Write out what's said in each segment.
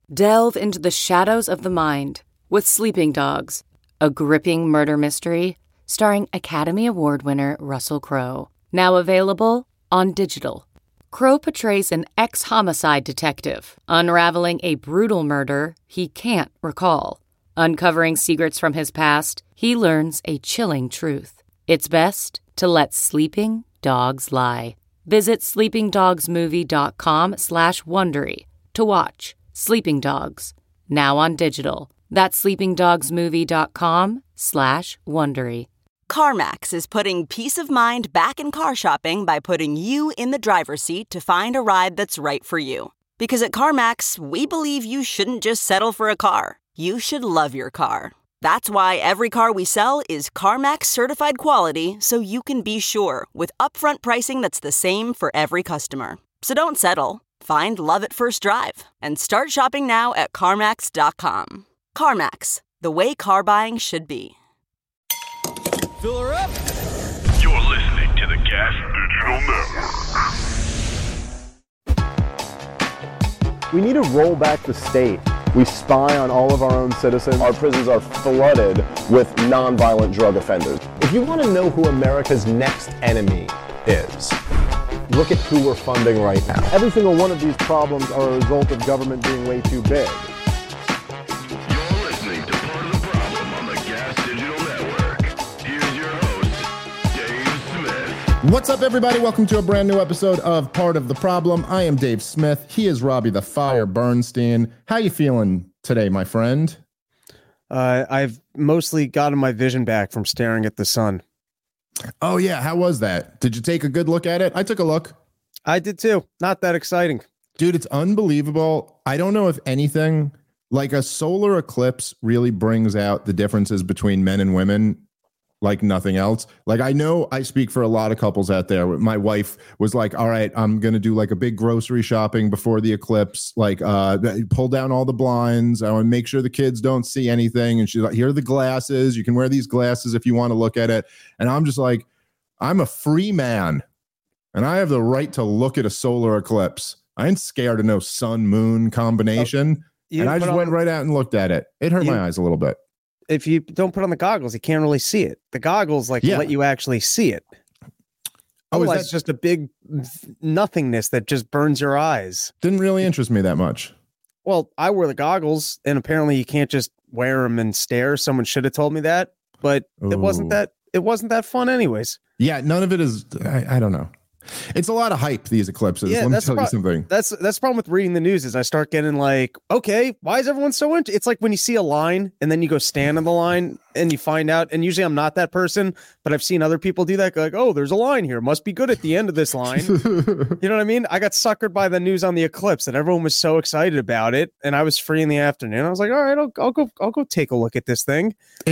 Delve into the shadows of the mind with Sleeping Dogs, a gripping murder mystery starring Academy Award winner Russell Crowe. Now available on digital. Crowe portrays an ex-homicide detective unraveling a brutal murder he can't recall. Uncovering secrets from his past, he learns a chilling truth. It's best to let sleeping dogs lie. Visit sleepingdogsmovie.com/Wondery to watch Sleeping Dogs, now on digital. That's sleepingdogsmovie.com/Wondery. CarMax is putting peace of mind back in car shopping by putting you in the driver's seat to find a ride that's right for you. Because at CarMax, we believe you shouldn't just settle for a car. You should love your car. That's why every car we sell is CarMax certified quality, so you can be sure with upfront pricing that's the same for every customer. So don't settle. Find love at first drive and start shopping now at CarMax.com. CarMax, the way car buying should be. Fill her up. You're listening to the Gas Digital Network. We need to roll back the state. We spy on all of our own citizens. Our prisons are flooded with nonviolent drug offenders. If you want to know who America's next enemy is, look at who we're funding right now. Every single one of these problems are a result of government being way too big. You're listening to Part of the Problem on the Gas Digital Network. Here's your host, Dave Smith. What's up, everybody? Welcome to a brand new episode of Part of the Problem. I am Dave Smith. He is Robbie the Fire Bernstein. How you feeling today, my friend? I've mostly gotten my vision back from staring at the sun. Oh, yeah. How was that? Did you take a good look at it? I took a look. I did too. Not that exciting. Dude, it's unbelievable. I don't know if anything, like a solar eclipse really brings out the differences between men and women like nothing else. Like, I know I speak for a lot of couples out there. My wife was like, all right, I'm going to do like a big grocery shopping before the eclipse, like pull down all the blinds. I want to make sure the kids don't see anything. And she's like, here are the glasses. You can wear these glasses if you want to look at it. And I'm just like, I'm a free man and I have the right to look at a solar eclipse. I ain't scared of no sun moon combination. And I just went right out and looked at it. It hurt my eyes a little bit. If you don't put on the goggles, you can't really see it. The goggles let you actually see it. Otherwise, it's just a big nothingness that just burns your eyes. Didn't really interest me that much. Well, I wear the goggles, and apparently you can't just wear them and stare. Someone should have told me that, but it wasn't that fun anyways. Yeah, none of it is. I don't know. It's a lot of hype, these eclipses. Yeah, let me tell you something. That's the problem with reading the news is I start getting like, okay, why is everyone so into? It's like when you see a line and then you go stand on the line and you find out. And usually I'm not that person, but I've seen other people do that. Like, oh, there's a line here. Must be good at the end of this line. You know what I mean? I got suckered by the news on the eclipse and everyone was so excited about it. And I was free in the afternoon. I was like, all right, I'll go take a look at this thing.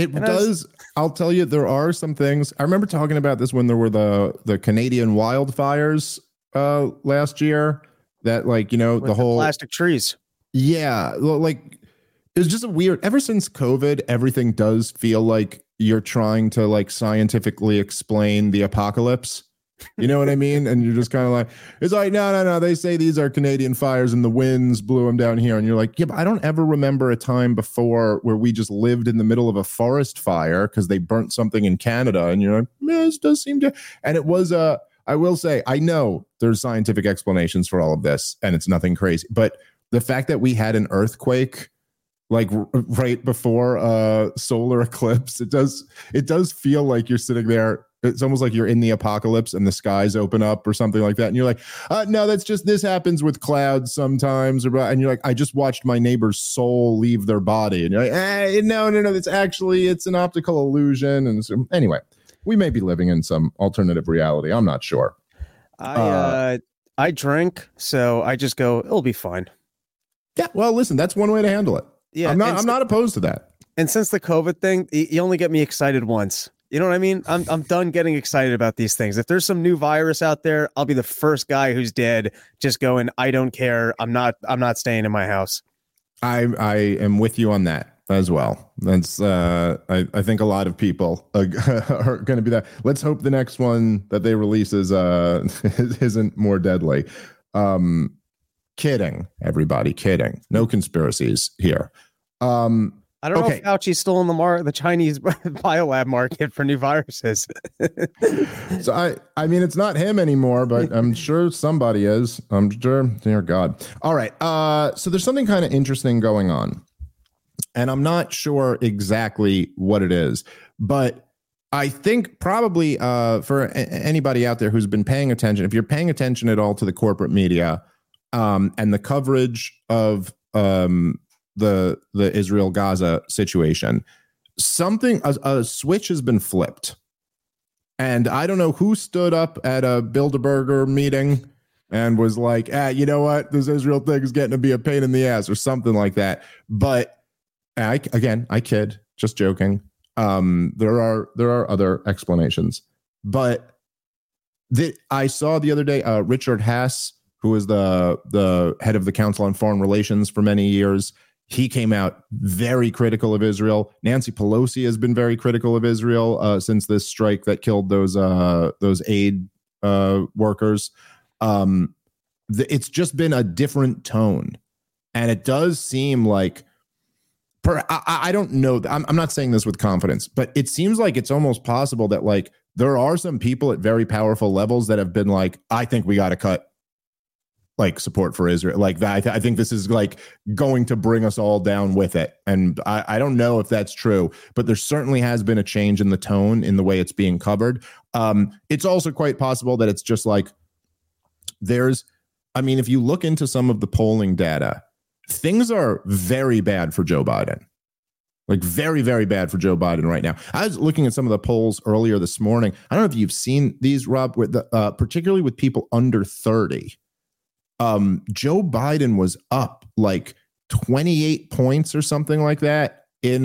I'll tell you, there are some things. I remember talking about this when there were the Canadian wildfires last year, that like, you know, the whole plastic trees. Yeah. Like, it's just a weird, ever since COVID, everything does feel like you're trying to like scientifically explain the apocalypse. You know what I mean? And you're just kind of like, it's like, no. They say these are Canadian fires and the winds blew them down here. And you're like, yeah, but I don't ever remember a time before where we just lived in the middle of a forest fire because they burnt something in Canada. And you're like, yeah, this does seem to. And it was I will say, I know there's scientific explanations for all of this and it's nothing crazy, but the fact that we had an earthquake like right before a solar eclipse, it does feel like you're sitting there. It's almost like you're in the apocalypse and the skies open up or something like that. And you're like, no, that's just, this happens with clouds sometimes. And you're like, I just watched my neighbor's soul leave their body. And you're like, no, it's an optical illusion. And so, anyway, we may be living in some alternative reality. I'm not sure. I drink, so I just go, it'll be fine. Yeah. Well, listen, that's one way to handle it. Yeah. I'm not opposed to that. And since the COVID thing, you only get me excited once. You know what I mean? I'm done getting excited about these things. If there's some new virus out there, I'll be the first guy who's dead, just going, I don't care. I'm not staying in my house. I am with you on that as well. That's I think a lot of people are going to be that. Let's hope the next one that they release is isn't more deadly. Kidding, everybody, kidding. No conspiracies here. I don't know if Fauci's still in the Chinese biolab market for new viruses. So I mean, it's not him anymore, but I'm sure somebody is. I'm sure. Dear God. All right. So there's something kind of interesting going on, and I'm not sure exactly what it is, but I think probably for anybody out there who's been paying attention, if you're paying attention at all to the corporate media and the coverage of the Israel-Gaza situation, a switch has been flipped. And I don't know who stood up at a Bilderberger meeting and was like, you know what? This Israel thing is getting to be a pain in the ass or something like that. But I kid, just joking. There are other explanations. But I saw the other day, Richard Haass, who is the head of the Council on Foreign Relations for many years, he came out very critical of Israel. Nancy Pelosi has been very critical of Israel since this strike that killed those aid workers. It's just been a different tone, and it does seem like I don't know. I'm not saying this with confidence, but it seems like it's almost possible that like there are some people at very powerful levels that have been like, I think we got to cut like support for Israel like that. I think this is like going to bring us all down with it. And I don't know if that's true, but there certainly has been a change in the tone in the way it's being covered. It's also quite possible that it's just like if you look into some of the polling data, things are very bad for Joe Biden. Like very, very bad for Joe Biden right now. I was looking at some of the polls earlier this morning. I don't know if you've seen these, Rob, with particularly with people under 30. Joe Biden was up like 28 points or something like that in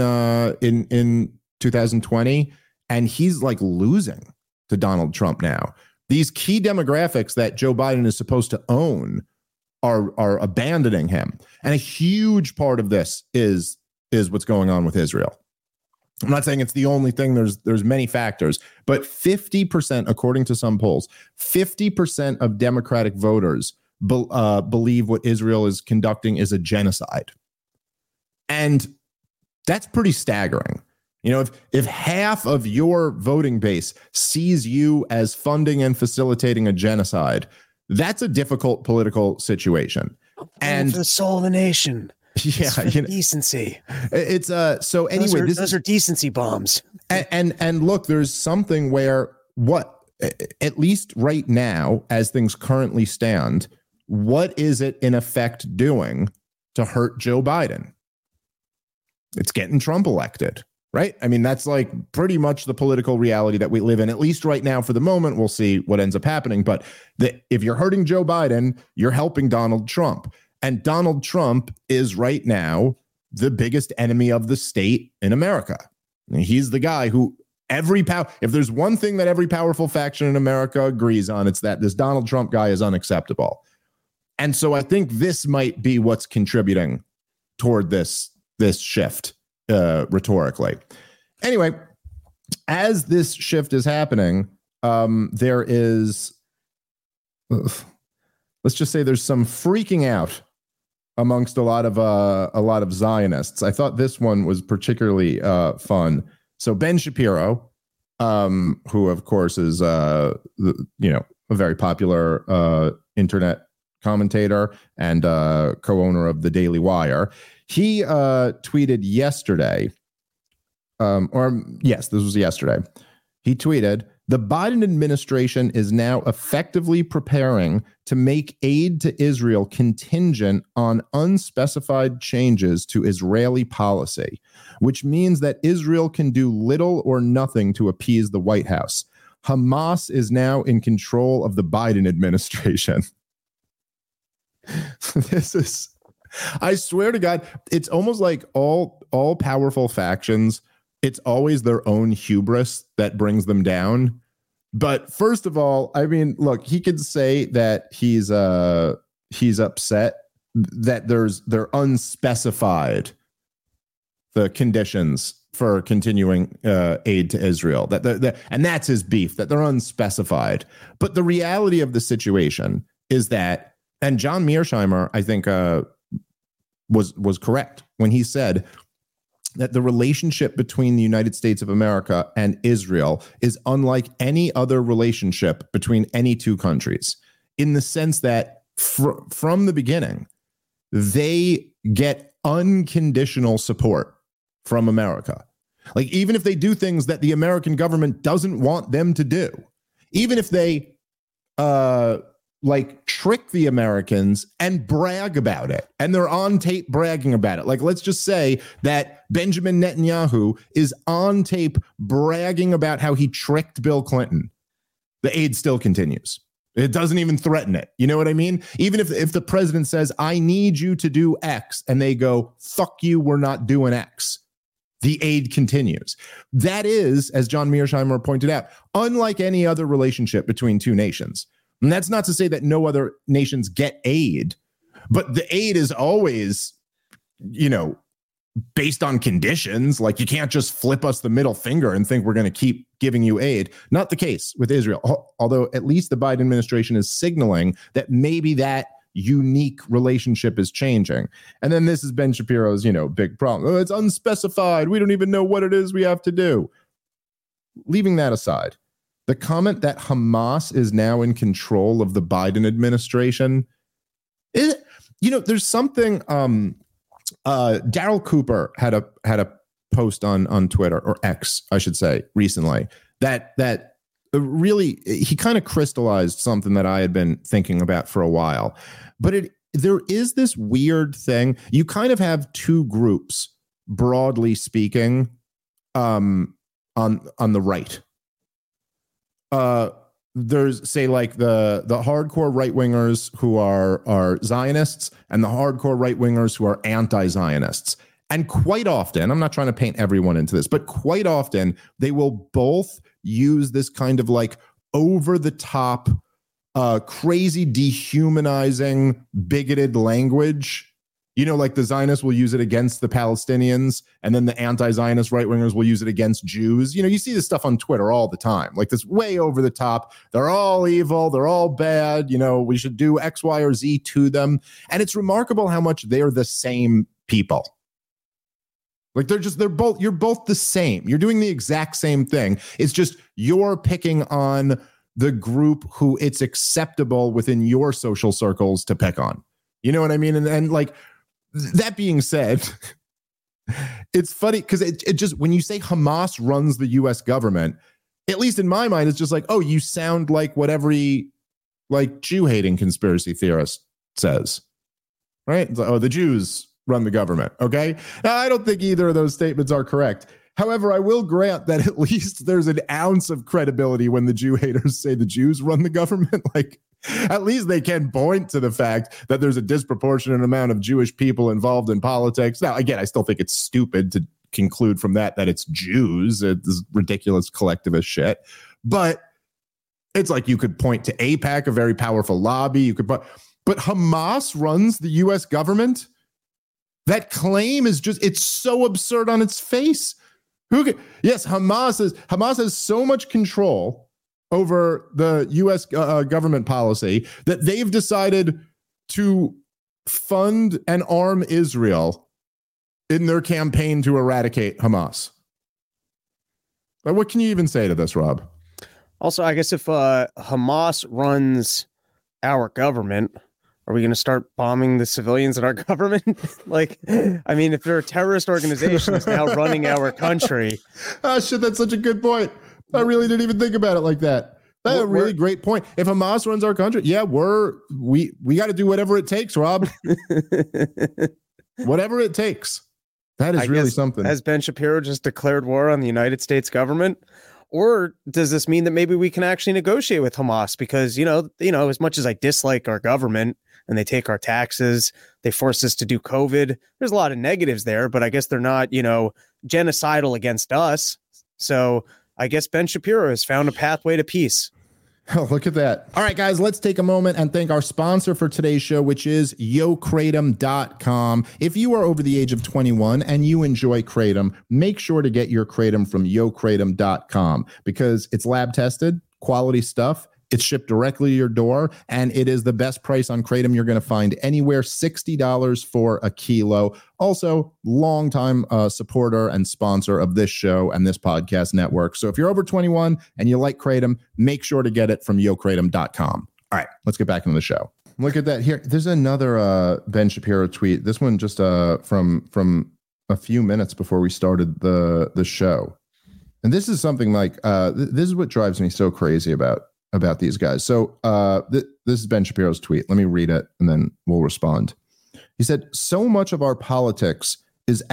2020, and he's like losing to Donald Trump now. These key demographics that Joe Biden is supposed to own are abandoning him, and a huge part of this is what's going on with Israel. I'm not saying it's the only thing. There's many factors, but 50%, according to some polls, 50% of Democratic voters believe what Israel is conducting is a genocide. And that's pretty staggering. You know, if half of your voting base sees you as funding and facilitating a genocide, that's a difficult political situation. And for the soul of the nation. Yeah, decency. It's so anyway, those are decency bombs. And look, there's something where at least right now, as things currently stand, what is it in effect doing to hurt Joe Biden? It's getting Trump elected, right? I mean, that's like pretty much the political reality that we live in, at least right now for the moment. We'll see what ends up happening. But if you're hurting Joe Biden, you're helping Donald Trump. And Donald Trump is right now the biggest enemy of the state in America. And he's the guy who if there's one thing that every powerful faction in America agrees on, it's that this Donald Trump guy is unacceptable. And so I think this might be what's contributing toward this shift rhetorically. Anyway, as this shift is happening, there is, let's just say there's some freaking out amongst a lot of Zionists. I thought this one was particularly fun. So Ben Shapiro, who of course is a very popular internet commentator and co-owner of the Daily Wire, he tweeted yesterday, this was yesterday. He tweeted, "The Biden administration is now effectively preparing to make aid to Israel contingent on unspecified changes to Israeli policy, which means that Israel can do little or nothing to appease the White House. Hamas is now in control of the Biden administration." This is, I swear to God, it's almost like all powerful factions, it's always their own hubris that brings them down. But first of all, I mean, look, he could say that he's upset that they're unspecified, the conditions for continuing aid to Israel, and that's his beef, that they're unspecified. But the reality of the situation is that And John Mearsheimer, I think, was correct when he said that the relationship between the United States of America and Israel is unlike any other relationship between any two countries, in the sense that from the beginning, they get unconditional support from America. Like, even if they do things that the American government doesn't want them to do, even if they like trick the Americans and brag about it, and they're on tape bragging about it. Like, let's just say that Benjamin Netanyahu is on tape bragging about how he tricked Bill Clinton. The aid still continues. It doesn't even threaten it. You know what I mean? Even if the president says, I need you to do X, and they go, fuck you, we're not doing X, the aid continues. That is, as John Mearsheimer pointed out, unlike any other relationship between two nations. And that's not to say that no other nations get aid, but the aid is always, based on conditions. Like, you can't just flip us the middle finger and think we're going to keep giving you aid. Not the case with Israel, although at least the Biden administration is signaling that maybe that unique relationship is changing. And then this is Ben Shapiro's, big problem. Oh, it's unspecified. We don't even know what it is we have to do. Leaving that aside, the comment that Hamas is now in control of the Biden administration, there's something. Daryl Cooper had a post on Twitter, or X, I should say, recently that really, he kind of crystallized something that I had been thinking about for a while. But there is this weird thing. You kind of have two groups, broadly speaking, on the right. There's, say, like the hardcore right wingers who are Zionists, and the hardcore right wingers who are anti-Zionists. And quite often, I'm not trying to paint everyone into this, but quite often they will both use this kind of like over the top, crazy, dehumanizing, bigoted language. Like the Zionists will use it against the Palestinians, and then the anti-Zionist right-wingers will use it against Jews. You see this stuff on Twitter all the time, like this way over the top. They're all evil. They're all bad. We should do X, Y, or Z to them. And it's remarkable how much they're the same people. Like you're both the same. You're doing the exact same thing. It's just you're picking on the group who it's acceptable within your social circles to pick on. You know what I mean? And like, that being said, it's funny because it just, when you say Hamas runs the U.S. government, at least in my mind, it's just like, oh, you sound like what every like Jew-hating conspiracy theorist says, right? It's like, oh, the Jews run the government. Okay. Now, I don't think either of those statements are correct. However, I will grant that at least there's an ounce of credibility when the Jew haters say the Jews run the government. Like, at least they can point to the fact that there's a disproportionate amount of Jewish people involved in politics. Now, again, I still think it's stupid to conclude from that it's Jews. It's ridiculous collectivist shit. But it's like you could point to AIPAC, a very powerful lobby. But Hamas runs the U.S. government? That claim is just, it's so absurd on its face. Yes, Hamas has so much control over the U.S. Government policy that they've decided to fund and arm Israel in their campaign to eradicate Hamas. What can you even say to this, Rob? Also, I guess if Hamas runs our government, are we going to start bombing the civilians in our government? If they're a terrorist organization that's now running our country. Oh, shit, that's such a good point. I really didn't even think about it like that. That's a really great point. If Hamas runs our country, yeah, we got to do whatever it takes, Rob. Whatever it takes. That is really something. Has Ben Shapiro just declared war on the United States government? Or does this mean that maybe we can actually negotiate with Hamas? Because, as much as I dislike our government and they take our taxes, they force us to do COVID, there's a lot of negatives there, but I guess they're not, genocidal against us. So I guess Ben Shapiro has found a pathway to peace. Oh, look at that. All right, guys, let's take a moment and thank our sponsor for today's show, which is YoKratom.com. If you are over the age of 21 and you enjoy Kratom, make sure to get your Kratom from YoKratom.com because it's lab tested, quality stuff, It's shipped directly to your door, and it is the best price on Kratom you're going to find anywhere, $60 for a kilo. Also, longtime supporter and sponsor of this show and this podcast network. So if you're over 21 and you like Kratom, make sure to get it from YoKratom.com. All right, let's get back into the show. Look at that here. There's another Ben Shapiro tweet. This one just from a few minutes before we started the show. And this is something like this is what drives me so crazy about these guys. So this is Ben Shapiro's tweet. Let me read it and then we'll respond. He said, so much of our politics is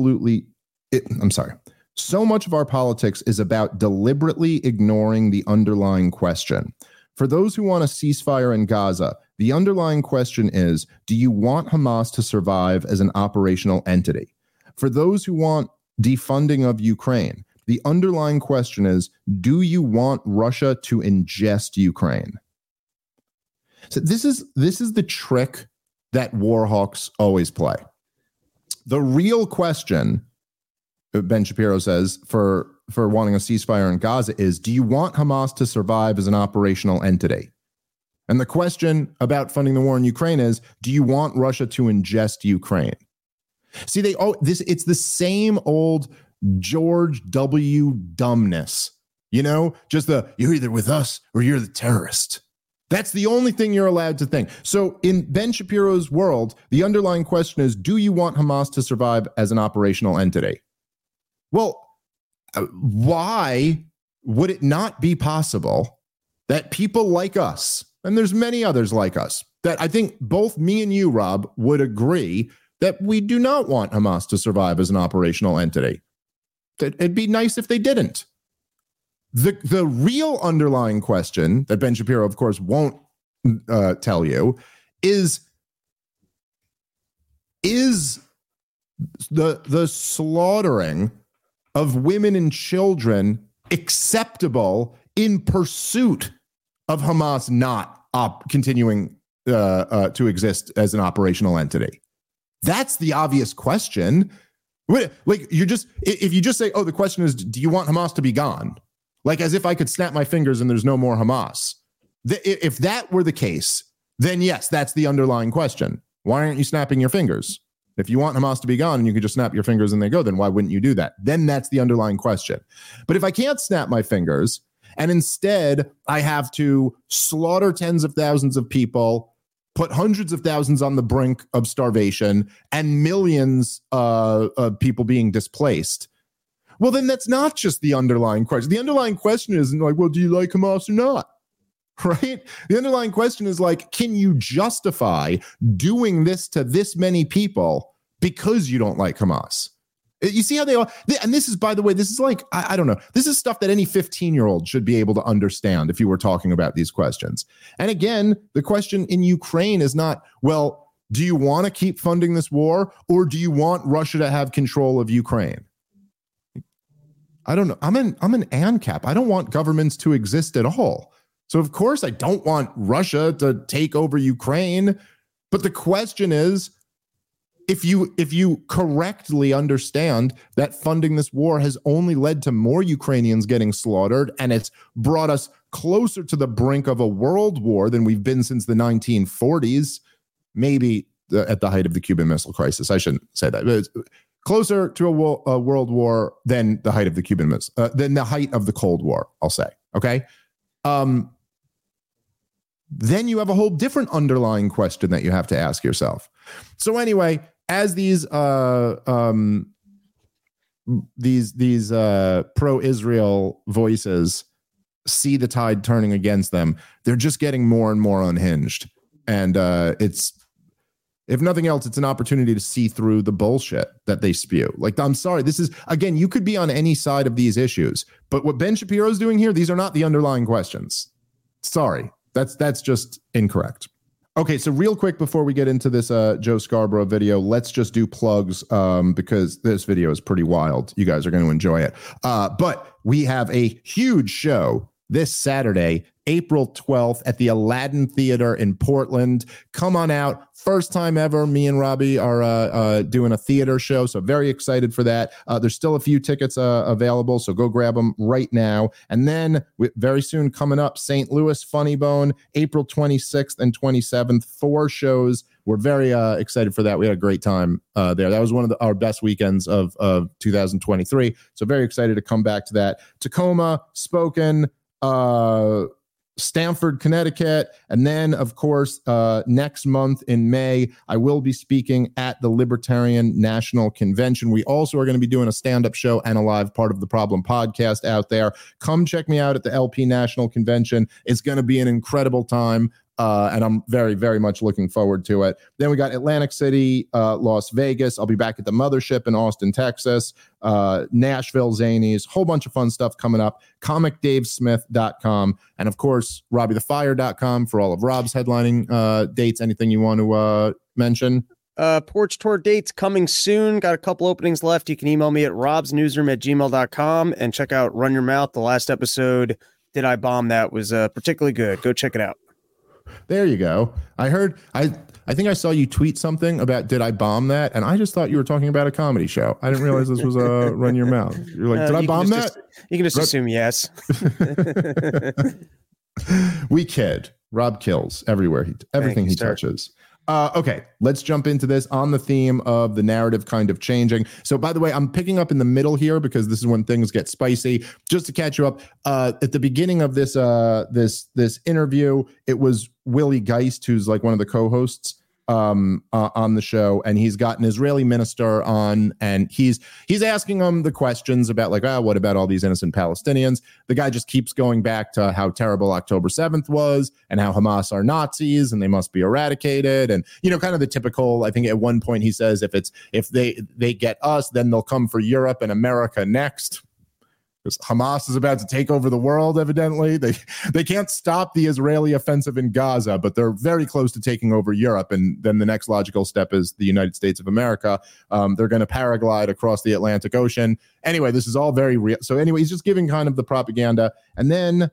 so much of our politics is about deliberately ignoring the underlying question. For those who want a ceasefire in Gaza, the underlying question is, do you want Hamas to survive as an operational entity? For those who want defunding of Ukraine, the underlying question is, do you want Russia to ingest Ukraine? So this is the trick that war hawks always play. The real question, Ben Shapiro says, for wanting a ceasefire in Gaza is, do you want Hamas to survive as an operational entity? And the question about funding the war in Ukraine is, do you want Russia to ingest Ukraine? See, it's the same old George W. dumbness, just you're either with us or you're the terrorist. That's the only thing you're allowed to think. So in Ben Shapiro's world, the underlying question is, do you want Hamas to survive as an operational entity? Well, why would it not be possible that people like us, and there's many others like us, that I think both me and you, Rob, would agree that we do not want Hamas to survive as an operational entity? It'd be nice if they didn't. The real underlying question that Ben Shapiro, of course, won't tell you is the slaughtering of women and children acceptable in pursuit of Hamas not continuing to exist as an operational entity? That's the obvious question. Like, if you just say, oh, the question is, do you want Hamas to be gone? Like, as if I could snap my fingers and there's no more Hamas. If that were the case, then yes, that's the underlying question. Why aren't you snapping your fingers? If you want Hamas to be gone and you could just snap your fingers and they go, then why wouldn't you do that? Then that's the underlying question. But if I can't snap my fingers and instead I have to slaughter tens of thousands of people, put hundreds of thousands on the brink of starvation, and millions of people being displaced, well, then that's not just the underlying question. The underlying question isn't like, well, do you like Hamas or not? Right? The underlying question is like, can you justify doing this to this many people because you don't like Hamas? You see how they are? And this is, by the way, this is like, I don't know. This is stuff that any 15-year-old should be able to understand if you were talking about these questions. And again, the question in Ukraine is not, well, do you want to keep funding this war, or do you want Russia to have control of Ukraine? I don't know. I'm an ANCAP. I don't want governments to exist at all. So of course I don't want Russia to take over Ukraine. But the question is, if you correctly understand that funding this war has only led to more Ukrainians getting slaughtered, and it's brought us closer to the brink of a world war than we've been since the 1940s, maybe at the height of the Cuban Missile Crisis. I shouldn't say that, but it's closer to a world war than the height of the Cuban Missile, than the height of the Cold War, I'll say. Okay. Then you have a whole different underlying question that you have to ask yourself. So anyway, as these pro-Israel voices see the tide turning against them, they're just getting more and more unhinged. And it's, if nothing else, it's an opportunity to see through the bullshit that they spew. Like, I'm sorry, this is, again, you could be on any side of these issues, but what Ben Shapiro is doing here, these are not the underlying questions. Sorry, that's just incorrect. Okay, so real quick before we get into this Joe Scarborough video, let's just do plugs because this video is pretty wild. You guys are going to enjoy it. But we have a huge show this Saturday, April 12th at the Aladdin Theater in Portland. Come on out. First time ever, me and Robbie are doing a theater show, so very excited for that. There's still a few tickets available, so go grab them right now. And then very soon coming up, St. Louis Funny Bone, April 26th and 27th, 4 shows. We're very excited for that. We had a great time there. That was one of our best weekends of 2023, so very excited to come back to that. Tacoma, Spokane, Stamford, Connecticut, and then, of course, next month in May, I will be speaking at the Libertarian National Convention. We also are going to be doing a stand-up show and a live Part of the Problem podcast out there. Come check me out at the LP National Convention. It's going to be an incredible time. And I'm very, very much looking forward to it. Then we got Atlantic City, Las Vegas. I'll be back at the Mothership in Austin, Texas, Nashville, Zanies, whole bunch of fun stuff coming up. ComicDaveSmith.com. And of course, RobbieTheFire.com for all of Rob's headlining dates. Anything you want to mention? Porch Tour dates coming soon. Got a couple openings left. You can email me at robsnewsroom@gmail.com and check out Run Your Mouth. The last episode, Did I Bomb That, was particularly good. Go check it out. There you go. I think I saw you tweet something about Did I Bomb That? And I just thought you were talking about a comedy show. I didn't realize this was a Run Your Mouth. You're like, did I bomb that? You can just assume yes. We kid. Rob kills everywhere. Everything he touches. Okay, let's jump into this on the theme of the narrative kind of changing. So, by the way, I'm picking up in the middle here because this is when things get spicy. Just to catch you up, at the beginning of this this interview, it was Willie Geist, who's like one of the co-hosts on the show, and he's got an Israeli minister on, and he's asking him the questions about like, what about all these innocent Palestinians? The guy just keeps going back to how terrible October 7th was and how Hamas are Nazis and they must be eradicated, and kind of the typical. I think at one point he says if they get us, then they'll come for Europe and America next. Because Hamas is about to take over the world, evidently. They can't stop the Israeli offensive in Gaza, but they're very close to taking over Europe. And then the next logical step is the United States of America. They're going to paraglide across the Atlantic Ocean. Anyway, this is all very real. So anyway, he's just giving kind of the propaganda. And then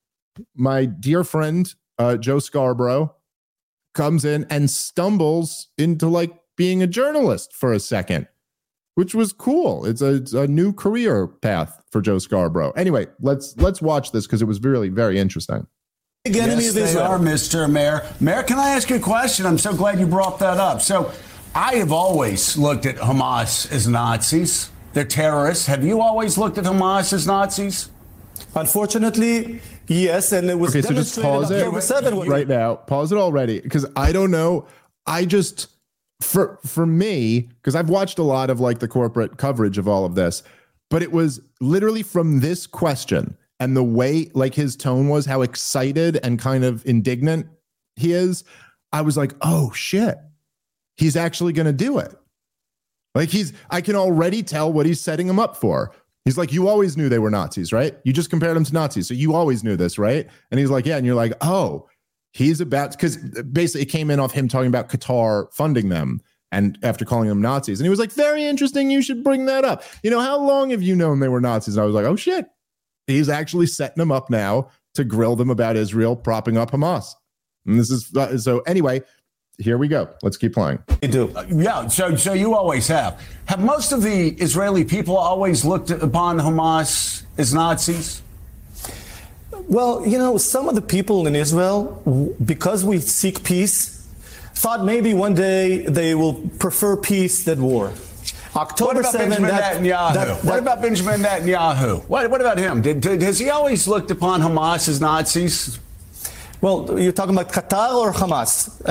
my dear friend, Joe Scarborough, comes in and stumbles into like being a journalist for a second, which was cool. It's a new career path for Joe Scarborough. Anyway, let's watch this because it was really very interesting. Big enemy of Israel. They are, Mr. Mayor. Mayor, can I ask you a question? I'm so glad you brought that up. So I have always looked at Hamas as Nazis. They're terrorists. Have you always looked at Hamas as Nazis? Unfortunately, yes. And it was okay, so just pause it right now. Pause it already because I don't know. I just... For me, because I've watched a lot of like the corporate coverage of all of this, but it was literally from this question and the way like his tone was, how excited and kind of indignant he is. I was like, oh shit, he's actually going to do it. Like I can already tell what he's setting him up for. He's like, you always knew they were Nazis, right? You just compared them to Nazis. So you always knew this, right? And he's like, yeah. And you're like, oh, he's about, because basically it came in off him talking about Qatar funding them and after calling them Nazis. And he was like, very interesting. You should bring that up. How long have you known they were Nazis? And I was like, oh shit. He's actually setting them up now to grill them about Israel propping up Hamas. And this is, so anyway, here we go. Let's keep playing. You do. Yeah. So you always have. Have most of the Israeli people always looked upon Hamas as Nazis? Well, some of the people in Israel, because we seek peace, thought maybe one day they will prefer peace than war. October 7th. What about Benjamin Netanyahu? What about him? Has he always looked upon Hamas as Nazis? Well, you're talking about Qatar or Hamas?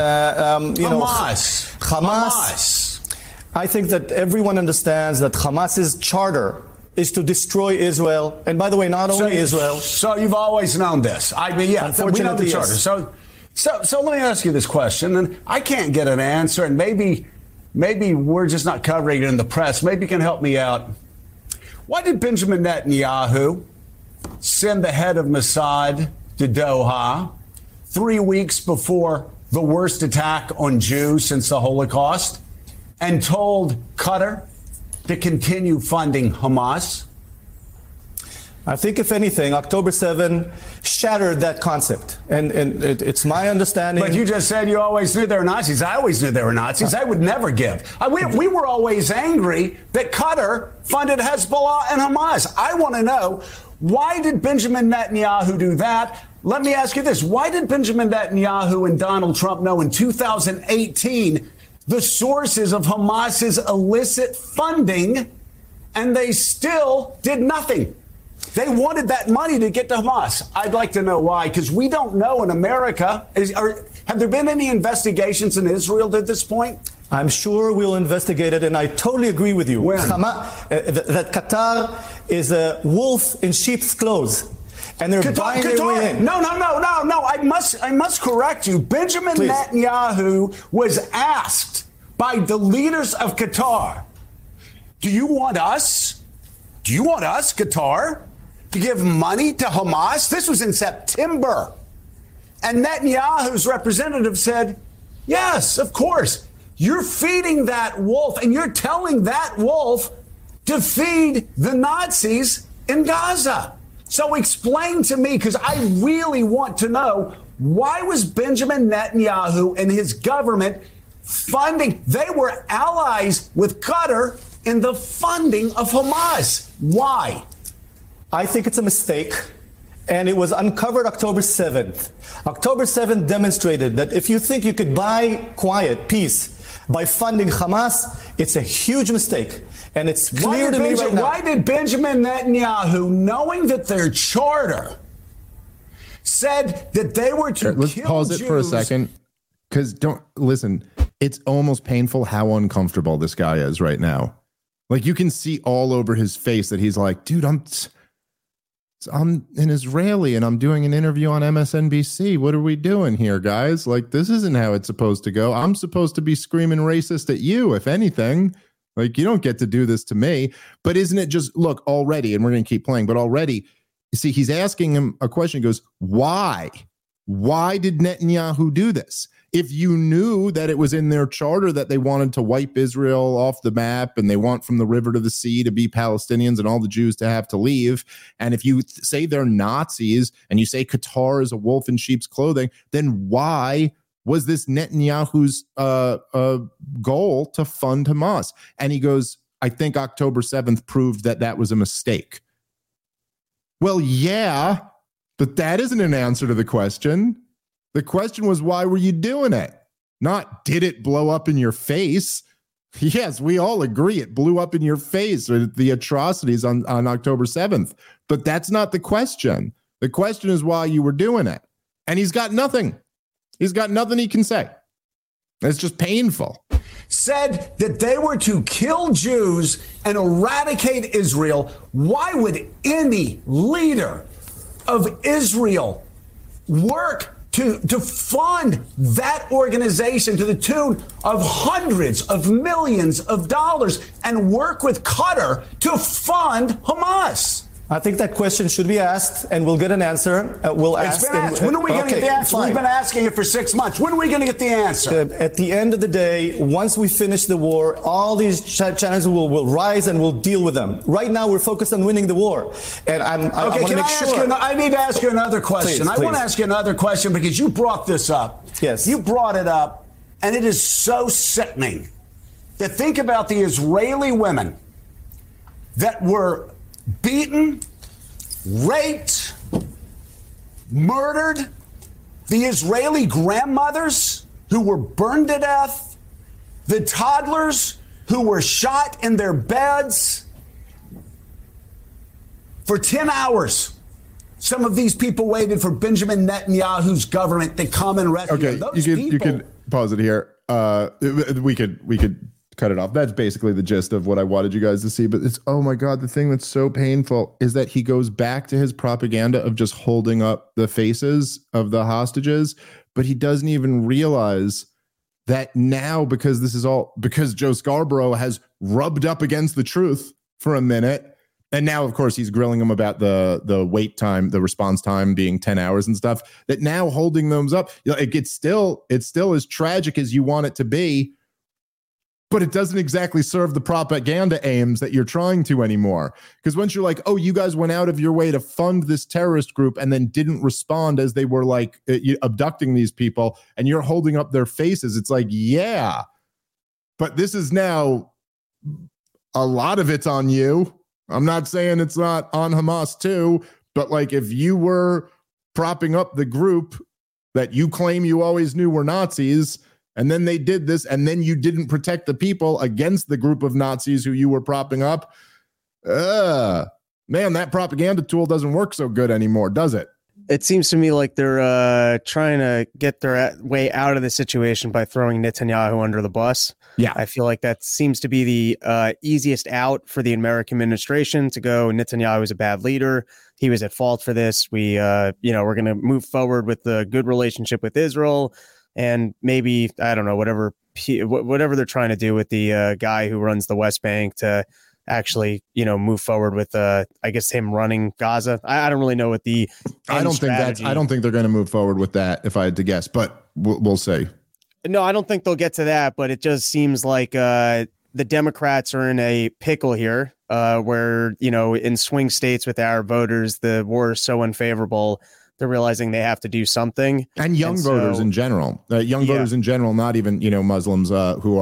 Hamas. I think that everyone understands that Hamas's charter is to destroy Israel. And by the way, not only Israel. So you've always known this. I mean, yeah, we know the charter. Yes. So let me ask you this question, and I can't get an answer, and maybe we're just not covering it in the press. Maybe you can help me out. Why did Benjamin Netanyahu send the head of Mossad to Doha 3 weeks before the worst attack on Jews since the Holocaust and told Qatar to continue funding Hamas? I think, if anything, October 7 shattered that concept. And it's my understanding. But you just said you always knew they were Nazis. I always knew they were Nazis. I would never give. We were always angry that Qatar funded Hezbollah and Hamas. I want to know, why did Benjamin Netanyahu do that? Let me ask you this. Why did Benjamin Netanyahu and Donald Trump know in 2018 the sources of Hamas's illicit funding, and they still did nothing? They wanted that money to get to Hamas. I'd like to know why, because we don't know in America. Have there been any investigations in Israel at this point? I'm sure we'll investigate it, and I totally agree with you. That Qatar is a wolf in sheep's clothes, and they're buying their way in. No. I must correct you. Benjamin Netanyahu was asked by the leaders of Qatar, do you want us, Qatar, to give money to Hamas? This was in September. And Netanyahu's representative said, yes, of course. You're feeding that wolf, and you're telling that wolf to feed the Nazis in Gaza. So explain to me, because I really want to know, why was Benjamin Netanyahu and his government funding? They were allies with Qatar in the funding of Hamas. Why? I think it's a mistake, and it was uncovered October 7th. October 7th demonstrated that if you think you could buy quiet, peace, by funding Hamas, it's a huge mistake. And it's clear to me right now. Why did Benjamin Netanyahu, knowing that their charter said that they were to Let's kill pause Jews, it for a second, because don't listen. It's almost painful how uncomfortable this guy is right now. Like, you can see all over his face that he's like, dude, I'm an Israeli and I'm doing an interview on MSNBC. What are we doing here, guys? Like, this isn't how it's supposed to go. I'm supposed to be screaming racist at you, if anything. Like, you don't get to do this to me. But isn't it just, look, already, and we're going to keep playing, but already, you see, he's asking him a question. He goes, why? Why did Netanyahu do this? If you knew that it was in their charter that they wanted to wipe Israel off the map and they want from the river to the sea to be Palestinians and all the Jews to have to leave, and if you say they're Nazis and you say Qatar is a wolf in sheep's clothing, then why was this Netanyahu's goal to fund Hamas? And he goes, I think October 7th proved that that was a mistake. Well, yeah, but that isn't an answer to the question. The question was, why were you doing it? Not, did it blow up in your face? Yes, we all agree it blew up in your face, or the atrocities on October 7th. But that's not the question. The question is why you were doing it. And he's got nothing. He's got nothing he can say. It's just painful. Said that they were to kill Jews and eradicate Israel. Why would any leader of Israel work to fund that organization to the tune of hundreds of millions of dollars and work with Qatar to fund Hamas? I think that question should be asked, and we'll get an answer. We'll ask. It's been asked. When are we going to get the answer? Fine. We've been asking it for 6 months. When are we going to get the answer? At the end of the day, once we finish the war, all these challenges will rise and we'll deal with them. Right now, we're focused on winning the war. And I want to make sure. I need to ask you another question. Please. I want to ask you another question because you brought this up. Yes. You brought it up, and it is so sickening to think about the Israeli women that were beaten, raped, murdered, the Israeli grandmothers who were burned to death, the toddlers who were shot in their beds for 10 hours. Some of these people waited for Benjamin Netanyahu's government to come and rescue them. Okay, you could pause it here. We could cut it off. That's basically the gist of what I wanted you guys to see. But it's, oh my God, the thing that's so painful is that he goes back to his propaganda of just holding up the faces of the hostages, but he doesn't even realize that now, because Joe Scarborough has rubbed up against the truth for a minute, and now, of course, he's grilling him about the wait time, the response time being 10 hours and stuff, that now holding those up, it's still as tragic as you want it to be. but it doesn't exactly serve the propaganda aims that you're trying to anymore. Because once you're like, oh, you guys went out of your way to fund this terrorist group and then didn't respond as they were like abducting these people, and you're holding up their faces, it's like, yeah, but this is now a lot of it's on you. I'm not saying it's not on Hamas too, but like if you were propping up the group that you claim you always knew were Nazis, and then they did this, and then you didn't protect the people against the group of Nazis who you were propping up. Man, that propaganda tool doesn't work so good anymore, does it? It seems to me like they're trying to get their way out of the situation by throwing Netanyahu under the bus. Yeah. I feel like that seems to be the easiest out for the American administration to go, Netanyahu is a bad leader. He was at fault for this. We're going to move forward with the good relationship with Israel. And maybe, I don't know, whatever they're trying to do with the guy who runs the West Bank to actually, move forward with, I guess, him running Gaza. I don't really know what the I don't think they're going to move forward with that, if I had to guess, but we'll see. No, I don't think they'll get to that, but it just seems like the Democrats are in a pickle here, where, in swing states with Arab voters, the war is so unfavorable. They're realizing they have to do something. And young voters in general, voters in general, not even, Muslims who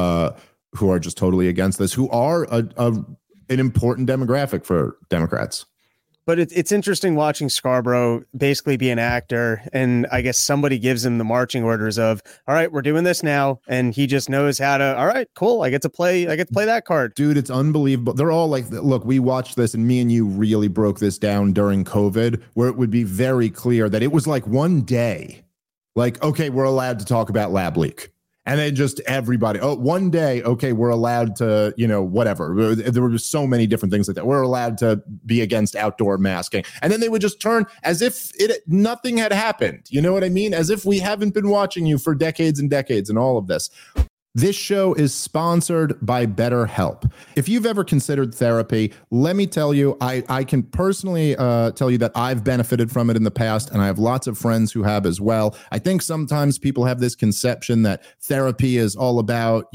are just totally against this, who are an important demographic for Democrats. But it's interesting watching Scarborough basically be an actor, and I guess somebody gives him the marching orders of, all right, we're doing this now, and he just knows how to, all right, cool, I get to play that card. Dude, it's unbelievable. They're all like, look, we watched this, and me and you really broke this down during COVID, where it would be very clear that it was like one day, like, okay, we're allowed to talk about lab leak. And then just everybody, one day, okay, we're allowed to, whatever. There were so many different things like that. We're allowed to be against outdoor masking. And then they would just turn as if nothing had happened. You know what I mean? As if we haven't been watching you for decades and decades and all of this. This show is sponsored by BetterHelp. If you've ever considered therapy, let me tell you, I can personally tell you that I've benefited from it in the past, and I have lots of friends who have as well. I think sometimes people have this conception that therapy is all about,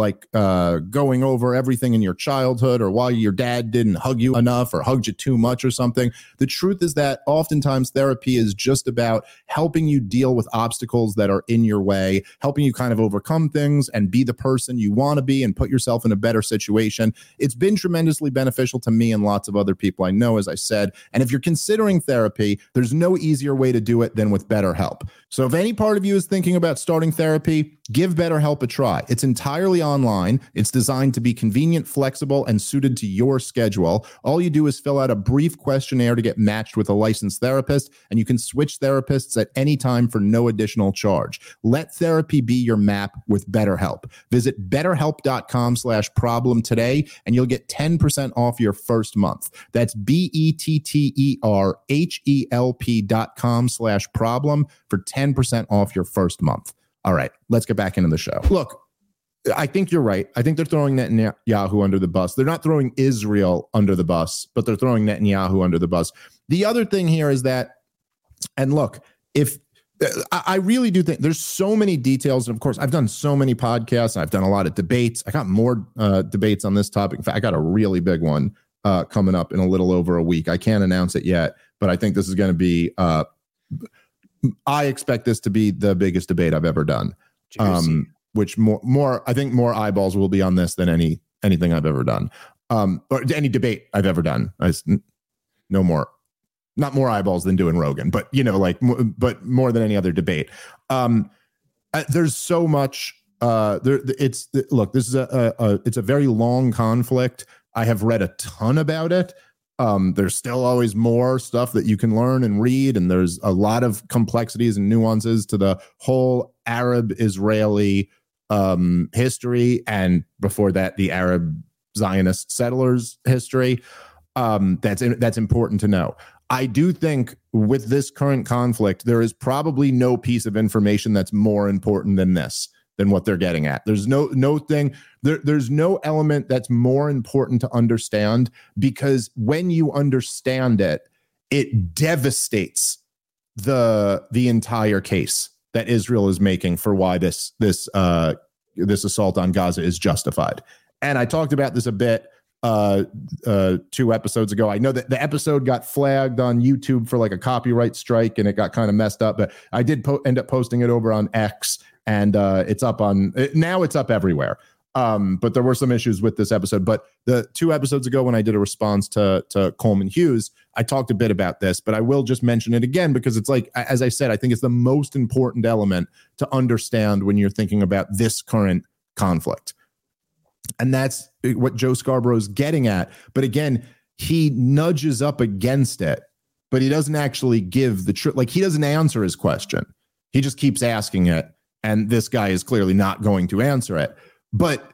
going over everything in your childhood, or why your dad didn't hug you enough or hugged you too much or something. The truth is that oftentimes therapy is just about helping you deal with obstacles that are in your way, helping you kind of overcome things and be the person you want to be and put yourself in a better situation. It's been tremendously beneficial to me and lots of other people I know, as I said. And if you're considering therapy, there's no easier way to do it than with BetterHelp. So if any part of you is thinking about starting therapy, give BetterHelp a try. It's entirely online. It's designed to be convenient, flexible, and suited to your schedule. All you do is fill out a brief questionnaire to get matched with a licensed therapist, and you can switch therapists at any time for no additional charge. Let therapy be your map with BetterHelp. Visit betterhelp.com/problem today, and you'll get 10% off your first month. That's BetterHelp.com/problem for 10% off your first month. All right, let's get back into the show. Look, I think you're right. I think they're throwing Netanyahu under the bus. They're not throwing Israel under the bus, but they're throwing Netanyahu under the bus. The other thing here is that, and look, if I really do think there's so many details. And of course, I've done so many podcasts. I've done a lot of debates. I got more debates on this topic. In fact, I got a really big one coming up in a little over a week. I can't announce it yet, but I think this is going to be, I expect this to be the biggest debate I've ever done. Which I think more eyeballs will be on this than anything I've ever done. Or any debate I've ever done. No more. Not more eyeballs than doing Rogan, but but more than any other debate. There's so much. Look, this is it's a very long conflict. I have read a ton about it. There's still always more stuff that you can learn and read, and there's a lot of complexities and nuances to the whole Arab-Israeli history, and before that, the Arab Zionist settlers history. That's important to know. I do think with this current conflict, there is probably no piece of information that's more important than what they're getting at. There's no element that's more important to understand, because when you understand it, it devastates the entire case that Israel is making for why this this assault on Gaza is justified. And I talked about this a bit 2 episodes ago. I know that the episode got flagged on YouTube for like a copyright strike and it got kind of messed up, but I did end up posting it over on X, and it's up now it's up everywhere. But there were some issues with this episode. But the 2 episodes ago when I did a response to Coleman Hughes, I talked a bit about this, but I will just mention it again because it's like, as I said, I think it's the most important element to understand when you're thinking about this current conflict. And that's what Joe Scarborough is getting at. But again, he nudges up against it, but he doesn't actually give the truth. Like, he doesn't answer his question. He just keeps asking it. And this guy is clearly not going to answer it. But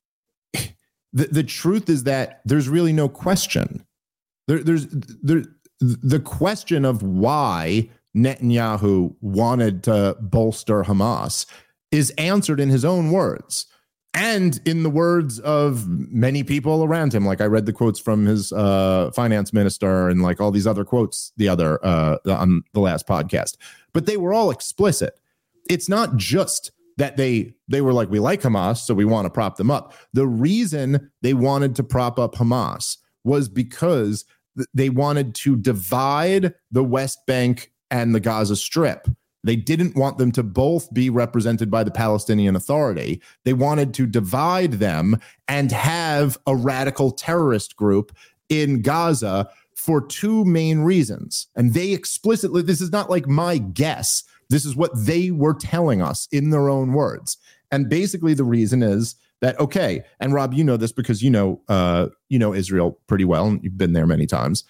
the truth is that there's really no question. There's the question of why Netanyahu wanted to bolster Hamas is answered in his own words and in the words of many people around him. Like, I read the quotes from his finance minister and like all these other quotes on the last podcast, but they were all explicit. It's not just that they were like, we like Hamas, so we want to prop them up. The reason they wanted to prop up Hamas was because they wanted to divide the West Bank and the Gaza Strip. They didn't want them to both be represented by the Palestinian Authority. They wanted to divide them and have a radical terrorist group in Gaza for 2 main reasons. And they explicitly, this is not like my guess. This is what they were telling us in their own words. And basically the reason is that, okay, and Rob, you know this because you know Israel pretty well, and you've been there many times.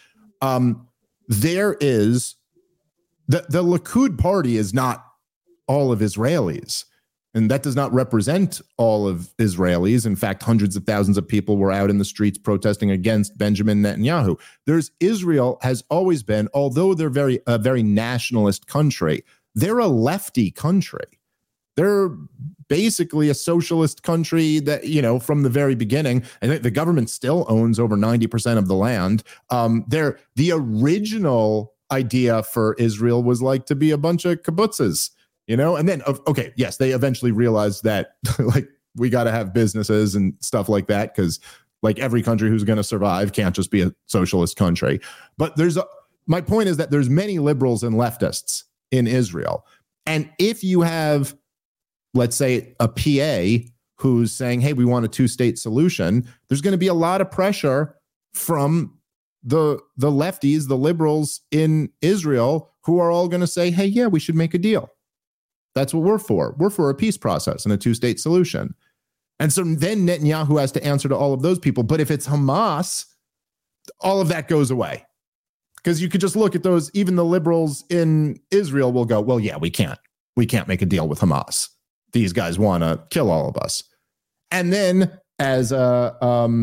There is the Likud party is not all of Israelis, and that does not represent all of Israelis. In fact, hundreds of thousands of people were out in the streets protesting against Benjamin Netanyahu. Israel has always been, although they're a very nationalist country, they're a lefty country. They're basically a socialist country that, from the very beginning, I think the government still owns over 90% of the land. The original idea for Israel was like to be a bunch of kibbutzes, and then, okay, yes, they eventually realized that like we got to have businesses and stuff like that because like every country who's going to survive can't just be a socialist country. But my point is that there's many liberals and leftists in Israel. And if you have, let's say, a PA who's saying, hey, we want a 2-state solution, there's going to be a lot of pressure from the lefties, the liberals in Israel, who are all going to say, hey, yeah, we should make a deal. That's what we're for. We're for a peace process and a 2-state solution. And so then Netanyahu has to answer to all of those people. But if it's Hamas, all of that goes away. Because you could just look at those, even the liberals in Israel will go, well, yeah, we can't make a deal with Hamas. These guys want to kill all of us. And then as it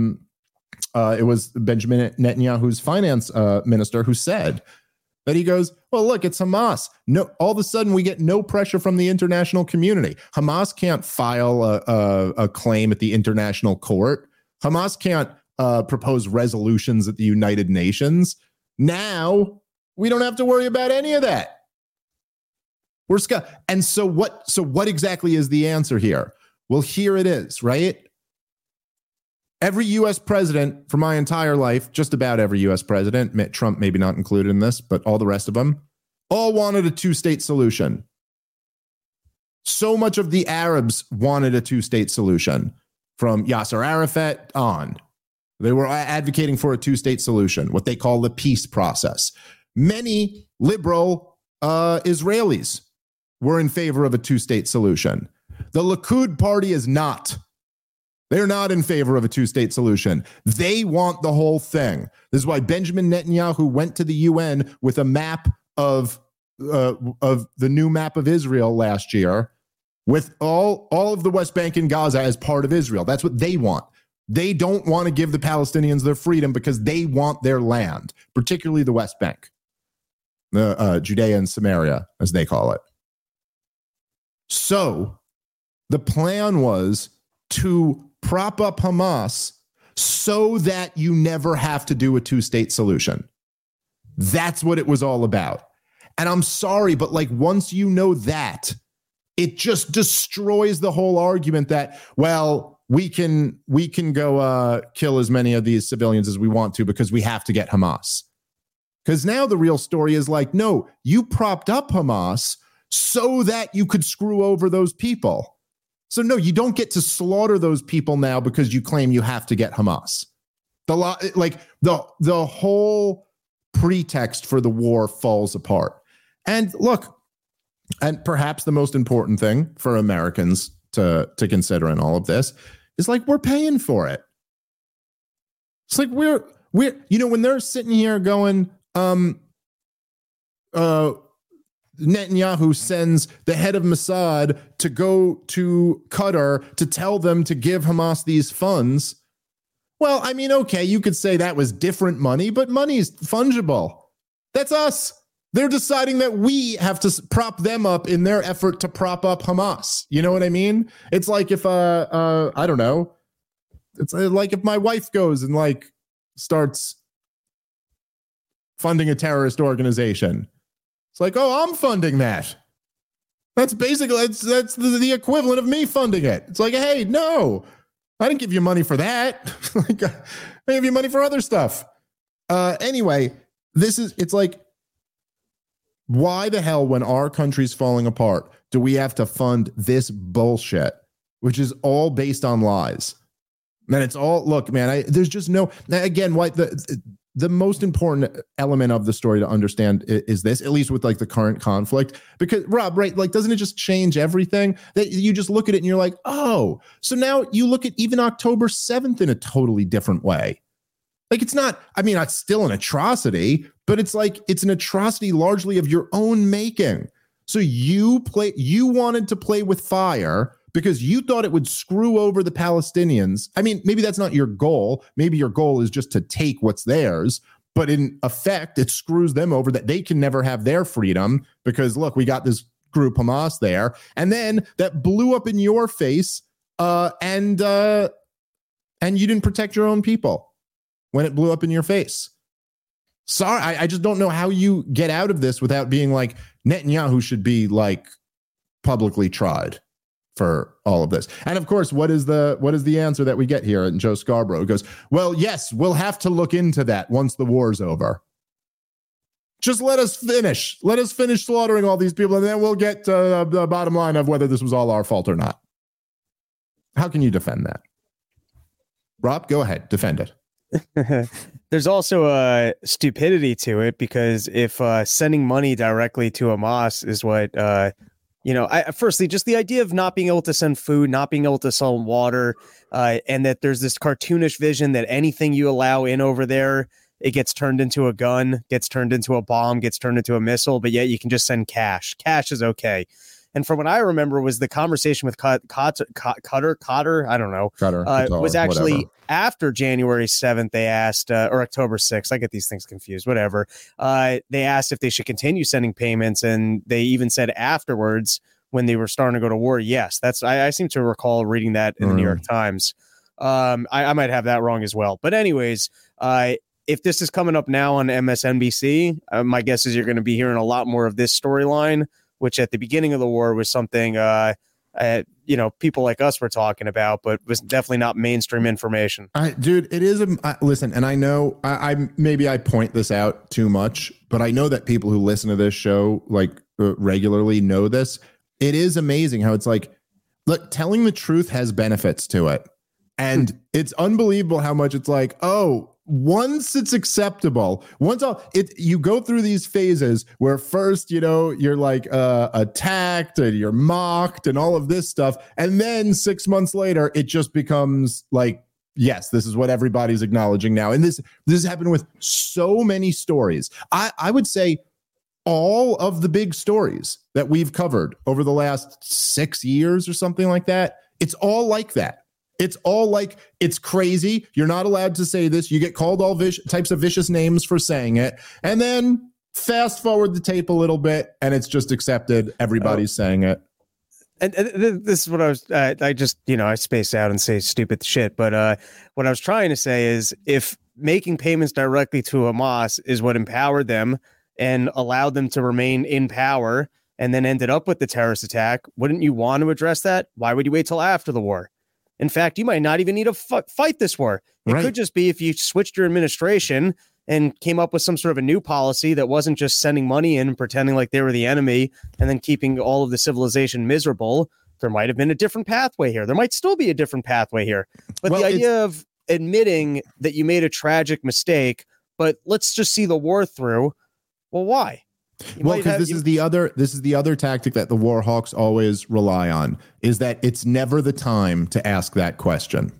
was Benjamin Netanyahu's finance minister who said that he goes, well, look, it's Hamas. No, all of a sudden we get no pressure from the international community. Hamas can't file a claim at the international court. Hamas can't propose resolutions at the United Nations. Now we don't have to worry about any of that. We're Scott. And so what exactly is the answer here? Well, here it is, right? Every U.S. president for my entire life, just about every U.S. president, Mitt Trump maybe not included in this, but all the rest of them, all wanted a 2-state solution. So much of the Arabs wanted a 2-state solution, from Yasser Arafat on. They were advocating for a 2-state solution, what they call the peace process. Many liberal Israelis were in favor of a 2-state solution. The Likud party is not. They're not in favor of a 2-state solution. They want the whole thing. This is why Benjamin Netanyahu went to the UN with a map of the new map of Israel last year, with all of the West Bank and Gaza as part of Israel. That's what they want. They don't want to give the Palestinians their freedom because they want their land, particularly the West Bank, the Judea and Samaria, as they call it. So the plan was to prop up Hamas so that you never have to do a 2-state solution. That's what it was all about. And I'm sorry, but like once you know that, it just destroys the whole argument that, well, we can go kill as many of these civilians as we want to because we have to get Hamas. Because now the real story is like, no, you propped up Hamas so that you could screw over those people. So no, you don't get to slaughter those people now because you claim you have to get Hamas. The whole pretext for the war falls apart. And look, and perhaps the most important thing for Americans to consider in all of this is like, we're paying for it. It's like we're when they're sitting here going, Netanyahu sends the head of Mossad to go to Qatar to tell them to give Hamas these funds. Well, I mean, okay, you could say that was different money, but money is fungible. That's us. They're deciding that we have to prop them up in their effort to prop up Hamas. You know what I mean? It's like if, I don't know. It's like if my wife goes and like starts funding a terrorist organization. It's like, oh, I'm funding that. That's basically, that's the equivalent of me funding it. It's like, hey, no, I didn't give you money for that. Like, I gave you money for other stuff. Anyway, it's like, why the hell, when our country's falling apart, do we have to fund this bullshit, which is all based on lies? Man, it's all, look, man, there's just no, again, why the most important element of the story to understand is this, at least with like the current conflict, because Rob, right, like, doesn't it just change everything? That you just look at it and you're like, oh, so now you look at even October 7th in a totally different way. Like, it's not, I mean, it's still an atrocity, but it's like, it's an atrocity largely of your own making. So you wanted to play with fire because you thought it would screw over the Palestinians. I mean, maybe that's not your goal. Maybe your goal is just to take what's theirs, but in effect, it screws them over that they can never have their freedom because look, we got this group Hamas there. And then that blew up in your face and you didn't protect your own people when it blew up in your face. Sorry, I just don't know how you get out of this without being like, Netanyahu should be like publicly tried for all of this. And of course, what is the answer that we get here? And Joe Scarborough goes, well, yes, we'll have to look into that once the war's over. Just let us finish slaughtering all these people, and then we'll get to the bottom line of whether this was all our fault or not. How can you defend that? Rob, go ahead, defend it. There's also a stupidity to it, because if sending money directly to Hamas is what, firstly, just the idea of not being able to send food, not being able to sell water, and that there's this cartoonish vision that anything you allow in over there, it gets turned into a gun, gets turned into a bomb, gets turned into a missile, but yet you can just send cash. Cash is okay. And from what I remember was the conversation with Qatar, I don't know, Qatar, was actually whatever. After January 7th, they asked, or October 6th, I get these things confused, whatever. They asked if they should continue sending payments, and they even said afterwards when they were starting to go to war, yes. I seem to recall reading that in the New York Times. I might have that wrong as well. But anyways, if this is coming up now on MSNBC, my guess is you're going to be hearing a lot more of this storyline, which at the beginning of the war was something, people like us were talking about, but was definitely not mainstream information. Dude, it is. Listen, and I know maybe I point this out too much, but I know that people who listen to this show regularly know this. It is amazing how it's like, look, telling the truth has benefits to it. And it's unbelievable how much it's like, oh, once it's acceptable, you go through these phases where first, you're like attacked and you're mocked and all of this stuff. And then 6 months later, it just becomes like, yes, this is what everybody's acknowledging now. And this has happened with so many stories. I would say all of the big stories that we've covered over the last 6 years or something like that, it's all like that. It's all like, it's crazy. You're not allowed to say this. You get called all types of vicious names for saying it. And then fast forward the tape a little bit and it's just accepted. Everybody's saying it. And this is what I was, I space out and say stupid shit. But what I was trying to say is, if making payments directly to Hamas is what empowered them and allowed them to remain in power, and then ended up with the terrorist attack, wouldn't you want to address that? Why would you wait till after the war? In fact, you might not even need to fight this war. It could just be if you switched your administration and came up with some sort of a new policy that wasn't just sending money in and pretending like they were the enemy and then keeping all of the civilization miserable. There might have been a different pathway here. There might still be a different pathway here. But the idea of admitting that you made a tragic mistake, but let's just see the war through. Well, why? Because this is the other tactic that the war hawks always rely on, is that it's never the time to ask that question.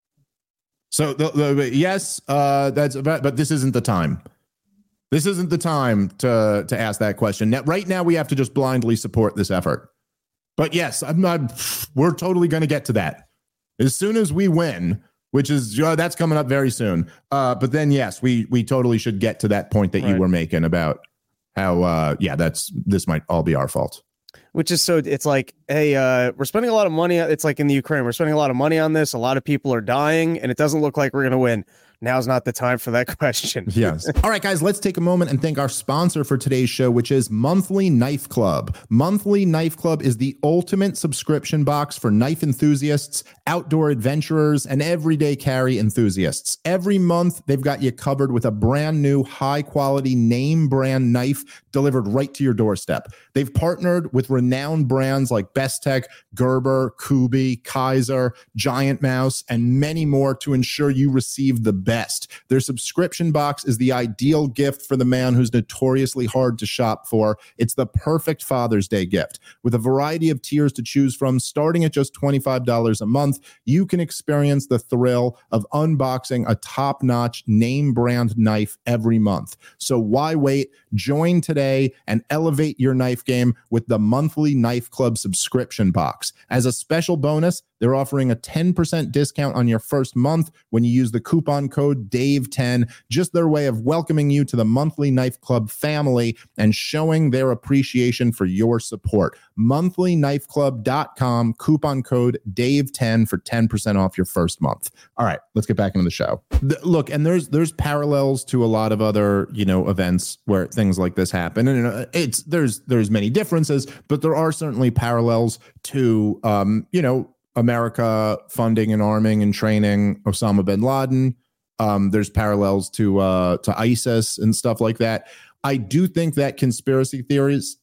So yes, but this isn't the time. This isn't the time to ask that question. Now, right now, we have to just blindly support this effort. But yes, we're totally going to get to that as soon as we win, which is that's coming up very soon. But then, yes, we totally should get to that point that you were making about how, this might all be our fault. Which is it's like, hey, we're spending a lot of money. It's like in the Ukraine, we're spending a lot of money on this. A lot of people are dying and it doesn't look like we're going to win. Now's not the time for that question. Yes. All right, guys, let's take a moment and thank our sponsor for today's show, which is Monthly Knife Club. Monthly Knife Club is the ultimate subscription box for knife enthusiasts, outdoor adventurers, and everyday carry enthusiasts. Every month, they've got you covered with a brand new high-quality name brand knife delivered right to your doorstep. They've partnered with renowned brands like Bestech, Gerber, Kubi, Kaiser, Giant Mouse, and many more to ensure you receive the best. Their subscription box is the ideal gift for the man who's notoriously hard to shop for. It's the perfect Father's Day gift. With a variety of tiers to choose from, starting at just $25 a month, you can experience the thrill of unboxing a top-notch name brand knife every month. So why wait? Join today and elevate your knife game with the Monthly Knife Club subscription box. As a special bonus, they're offering a 10% discount on your first month when you use the coupon code DAVE10, just their way of welcoming you to the Monthly Knife Club family and showing their appreciation for your support. monthlyknifeclub.com, coupon code DAVE10 for 10% off your first month. All right, let's get back into the show. Look, and there's parallels to a lot of other, events where things like this happen. And there's many differences, but there are certainly parallels to America funding and arming and training Osama bin Laden. There's parallels to ISIS and stuff like that. I do think that conspiracy theorists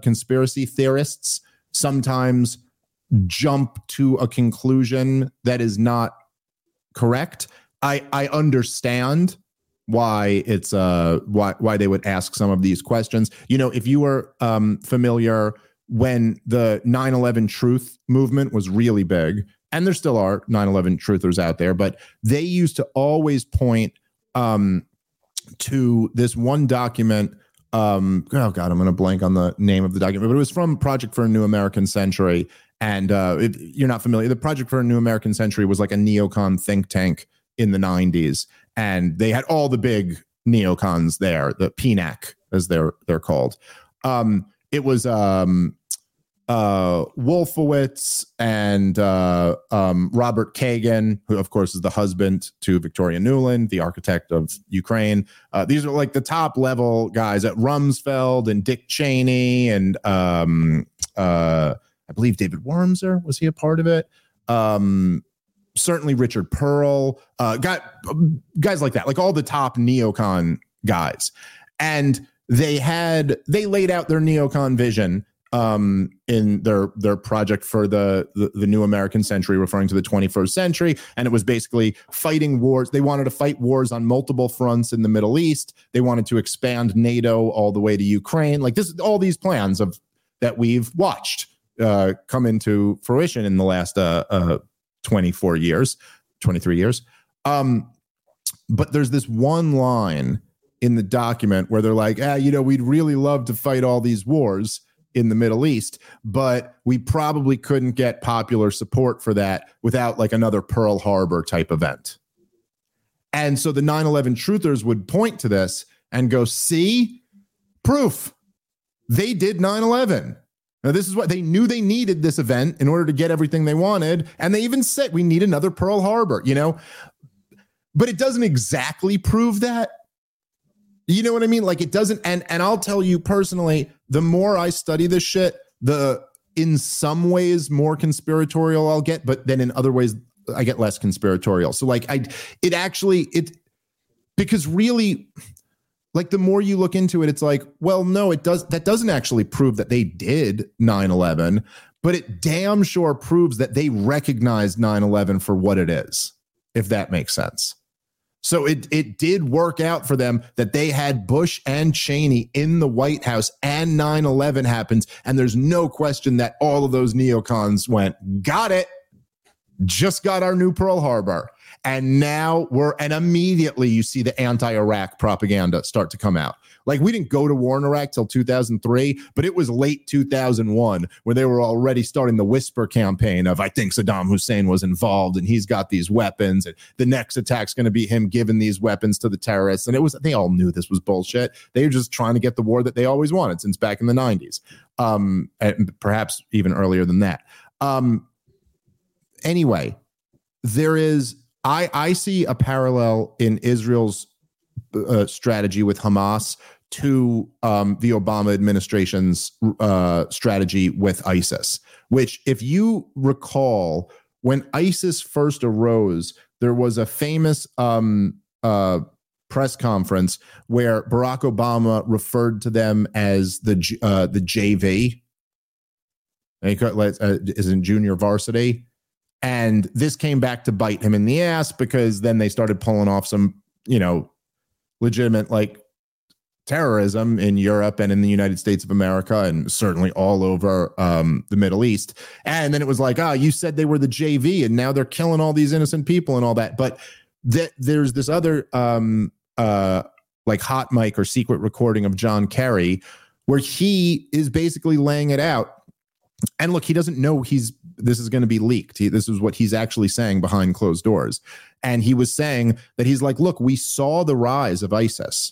sometimes jump to a conclusion that is not correct. I understand why it's why they would ask some of these questions. If you were familiar when the 9/11 truth movement was really big, and there still are 9/11 truthers out there, but they used to always point to this one document. I'm going to blank on the name of the document, but it was from Project for a New American Century. And if you're not familiar, the Project for a New American Century was like a neocon think tank in the 90s. And they had all the big neocons there, the PNAC, as they're called. It was Wolfowitz and Robert Kagan, who of course is the husband to Victoria Nuland, the architect of Ukraine. These are like the top level guys at Rumsfeld and Dick Cheney and I believe David Wormser, was he a part of it? Certainly Richard Pearl, got guys like that, like all the top neocon guys. And they laid out their neocon vision in their project for the new American century, referring to the 21st century. And it was basically fighting wars. They wanted to fight wars on multiple fronts in the Middle East. They wanted to expand NATO all the way to Ukraine. Like this, all these plans that we've watched come into fruition in the last 23 years. But there's this one line in the document where they're like, we'd really love to fight all these wars in the Middle East, but we probably couldn't get popular support for that without like another Pearl Harbor type event. And so the 9/11 truthers would point to this and go, see, proof. They did 9/11. Now, this is what they knew. They needed this event in order to get everything they wanted. And they even said, we need another Pearl Harbor, but it doesn't exactly prove that. You know what I mean? Like it doesn't. And I'll tell you personally, the more I study this shit, the in some ways more conspiratorial I'll get, but then in other ways I get less conspiratorial. So like because really, like the more you look into it, it's like, well, no, that doesn't actually prove that they did 9/11, but it damn sure proves that they recognized 9/11 for what it is, if that makes sense. So it did work out for them that they had Bush and Cheney in the White House and 9/11 happens. And there's no question that all of those neocons went, got it, just got our new Pearl Harbor. And now and immediately you see the anti-Iraq propaganda start to come out. Like we didn't go to war in Iraq till 2003, but it was late 2001 when they were already starting the whisper campaign of, I think Saddam Hussein was involved and he's got these weapons and the next attack's going to be him giving these weapons to the terrorists. And they all knew this was bullshit. They were just trying to get the war that they always wanted since back in the 90s. And perhaps even earlier than that. Anyway, I see a parallel in Israel's strategy with Hamas to the Obama administration's strategy with ISIS, which, if you recall, when ISIS first arose, there was a famous press conference where Barack Obama referred to them as the JV, is in junior varsity. And this came back to bite him in the ass because then they started pulling off some, legitimate like terrorism in Europe and in the United States of America and certainly all over the Middle East. And then it was like, you said they were the JV and now they're killing all these innocent people and all that. But there's this other like hot mic or secret recording of John Kerry where he is basically laying it out. And look, he doesn't know this is going to be leaked. This is what he's actually saying behind closed doors. And he was saying that he's like, look, we saw the rise of ISIS.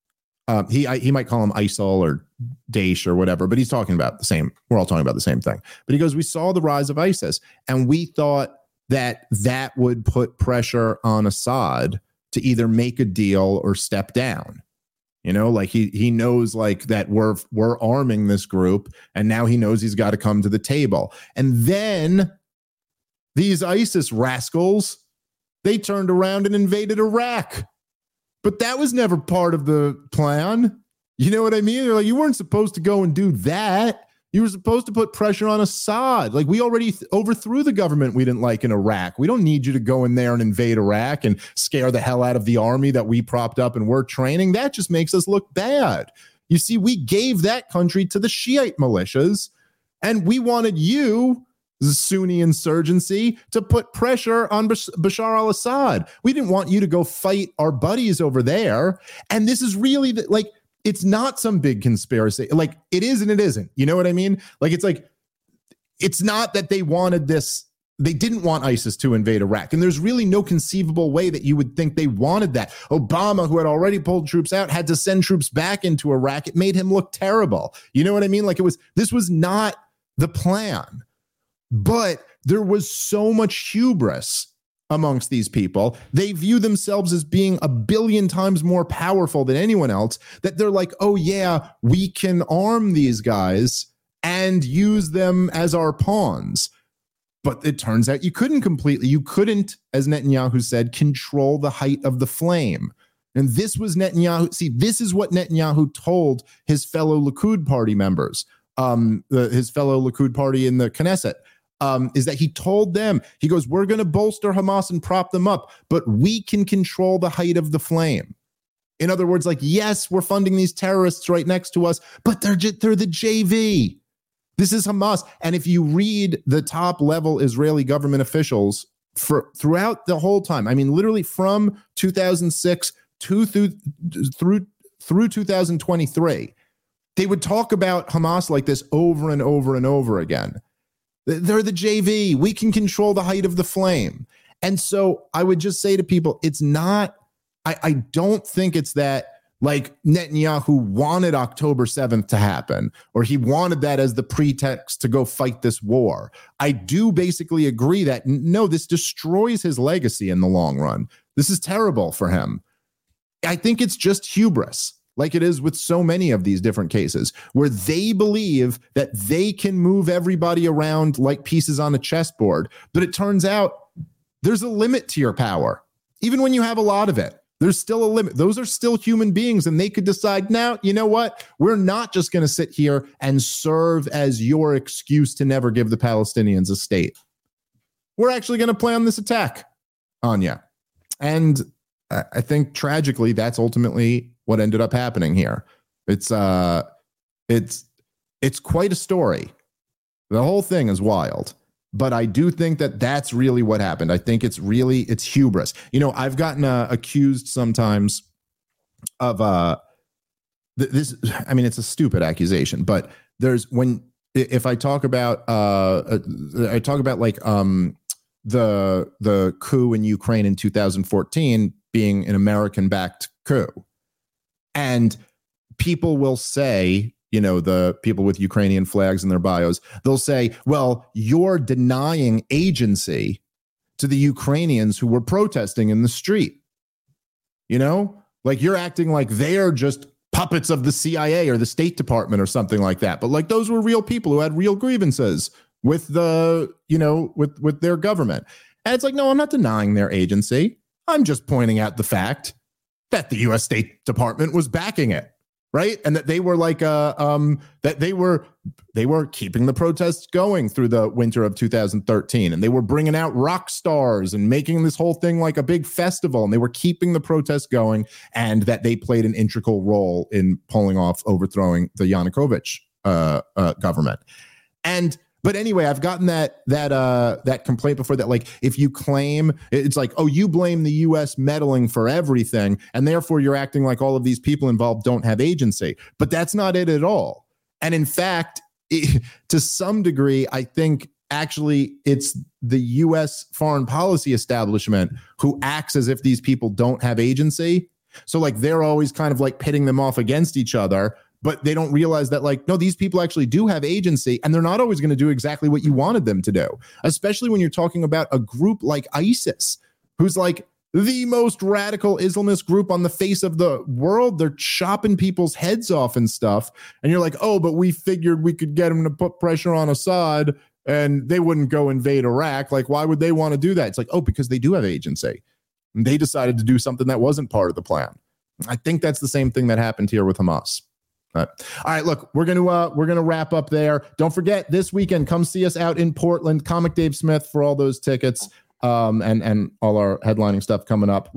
He might call him ISIL or Daesh or whatever, but he's talking about the same. We're all talking about the same thing. But he goes, we saw the rise of ISIS and we thought that would put pressure on Assad to either make a deal or step down. Like he knows like that we're arming this group and now he knows he's got to come to the table. And then these ISIS rascals, they turned around and invaded Iraq. But that was never part of the plan. You know what I mean? They're like, you weren't supposed to go and do that. You were supposed to put pressure on Assad. Like we already overthrew the government we didn't like in Iraq. We don't need you to go in there and invade Iraq and scare the hell out of the army that we propped up and we're training. That just makes us look bad. You see, we gave that country to the Shiite militias and we wanted you, the Sunni insurgency, to put pressure on Bashar al-Assad. We didn't want you to go fight our buddies over there. And this is really like, it's not some big conspiracy. Like it is and it isn't. You know what I mean? Like it's not that they wanted this. They didn't want ISIS to invade Iraq. And there's really no conceivable way that you would think they wanted that. Obama, who had already pulled troops out, had to send troops back into Iraq. It made him look terrible. You know what I mean? Like this was not the plan. But there was so much hubris amongst these people. They view themselves as being 1 billion times more powerful than anyone else, that they're like, oh yeah, we can arm these guys and use them as our pawns. But it turns out you couldn't, as Netanyahu said, control the height of the flame. And this was Netanyahu. See, this is what Netanyahu told his fellow Likud party members, his fellow Likud party in the Knesset. Is that he told them, he goes, we're going to bolster Hamas and prop them up, but we can control the height of the flame. In other words, like, yes, we're funding these terrorists right next to us, but they're the JV. This is Hamas. And if you read the top level Israeli government officials throughout the whole time, I mean, literally from 2006 through 2023, they would talk about Hamas like this over and over and over again. They're the JV. We can control the height of the flame. And so I would just say to people, it's not, I don't think it's that like Netanyahu wanted October 7th to happen, or he wanted that as the pretext to go fight this war. I do basically agree that, no, this destroys his legacy in the long run. This is terrible for him. I think it's just hubris. like it is with so many of these different cases, where they believe that they can move everybody around like pieces on a chessboard. But it turns out there's a limit to your power. Even when you have a lot of it, there's still a limit. Those are still human beings, and they could decide, now, you know what? We're not just going to sit here and serve as your excuse to never give the Palestinians a state. We're actually going to plan this attack on you. And I think tragically, that's ultimately what ended up happening here. It's quite a story. The whole thing is wild. But I do think that that's really what happened. I think it's hubris. You know, I've gotten accused sometimes of this. I mean, it's a stupid accusation, but if I talk about the coup in Ukraine in 2014 being an American-backed coup, and people will say, you know, the people with Ukrainian flags in their bios, they'll say, well, you're denying agency to the Ukrainians who were protesting in the street. You know, like you're acting like they're just puppets of the CIA or the State Department or something like that. But like those were real people who had real grievances with the, you know, with their government. And it's like, no, I'm not denying their agency. I'm just pointing out the fact that the U.S. State Department was backing it. Right. And that they were like that they were keeping the protests going through the winter of 2013. And they were bringing out rock stars and making this whole thing like a big festival. And they were keeping the protests going, and that they played an integral role in pulling off overthrowing the Yanukovych government. But anyway, I've gotten that complaint before, that like if you claim, it's like, oh, you blame the U.S. meddling for everything, and therefore you're acting like all of these people involved don't have agency. But that's not it at all. And in fact, to some degree, I think actually it's the U.S. foreign policy establishment who acts as if these people don't have agency. So like they're always kind of like pitting them off against each other. But they don't realize that, like, no, these people actually do have agency, and they're not always going to do exactly what you wanted them to do, especially when you're talking about a group like ISIS, who's like the most radical Islamist group on the face of the world. They're chopping people's heads off and stuff. And you're like, oh, but we figured we could get them to put pressure on Assad and they wouldn't go invade Iraq. Like, why would they want to do that? It's like, oh, because they do have agency. And they decided to do something that wasn't part of the plan. I think that's the same thing that happened here with Hamas. All right, look, we're gonna wrap up there. Don't forget, this weekend, come see us out in Portland. Comic Dave Smith for all those tickets, and all our headlining stuff coming up.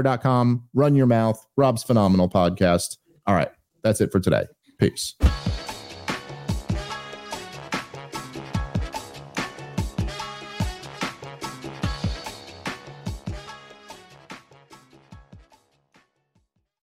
RobbieTheFire.com. Run Your Mouth. Rob's Phenomenal Podcast. All right, that's it for today. Peace.